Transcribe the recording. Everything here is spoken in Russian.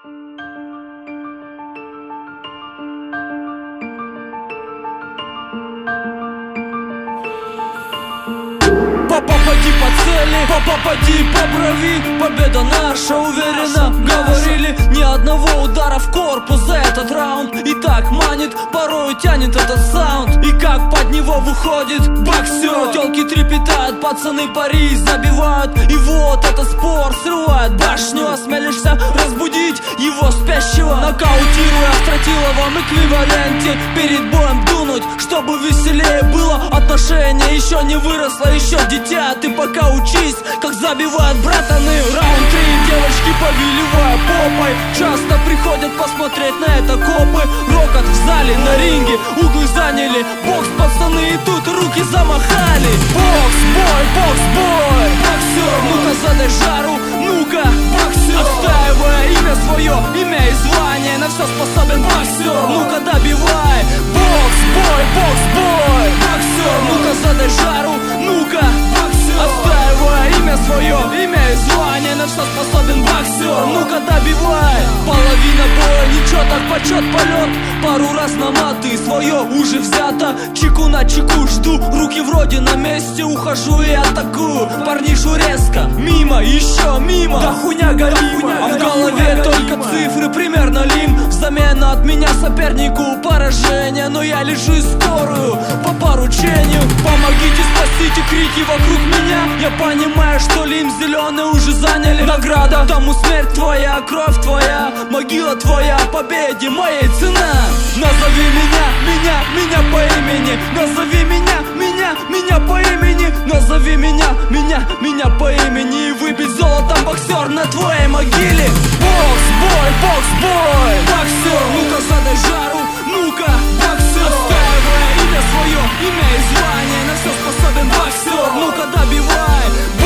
Попади по цели, попади по брови. Победа наша уверена, говорили. Ни одного удара в корпус за этот раунд. И так манит, порой тянет этот саунд. И как под него выходит боксер. Тёлки трепетают, пацаны пари забивают. И вот этот спор срывает башню. Осмелишься разбудить его спящего, нокаутируя в тротиловом эквиваленте. Перед боем дунуть, чтобы веселее было. Отношение еще не выросло, еще дитя. Ты пока учись, как забивают братаны. Раунд 3, девочки повиливая попой. Часто приходят посмотреть на это копы. Рокот в зале, на ринге, углы заняли. Бокс, пацаны, и тут руки замахали. Бокс-бой, бокс-бой, боксер, ну-ка задай жару, ну-ка, боксер. Отстаивая имя свое, имя и звание, на все способен боксер, ну-ка добивай. Бокс-бой, бокс-бой, боксер, ну-ка задай жару, ну-ка, боксер. Отстаивая имя свое, имя и звание, на все способен боксер, ну-ка добивай. Половина боя, ничего так почет полет. Пару раз на маты, свое уже взято. Чеку на чеку жду, руки вроде на месте. Ухожу и атакую, парнишу резко. Мимо, еще мимо, да хуйня голима. А в голове только цифры, примерно лим. Взамен от меня сопернику поражение. Но я лежу и скорую по поручению. Помогите, спасите, крики вокруг меня. Я понимаю, что лим зеленый уже заняли. Награда, тому смерть твоя, кровь твоя, могила твоя, победе моей цена. Назови меня по имени. Назови меня по имени. Назови меня по имени. И выбить золотом боксер на твоей могиле. Бокс-бой, бокс-бой, боксер, ну-ка задай жару, ну-ка, боксер. Отстаивая имя свое, имя и звание, на все способен боксер, ну-ка добивай.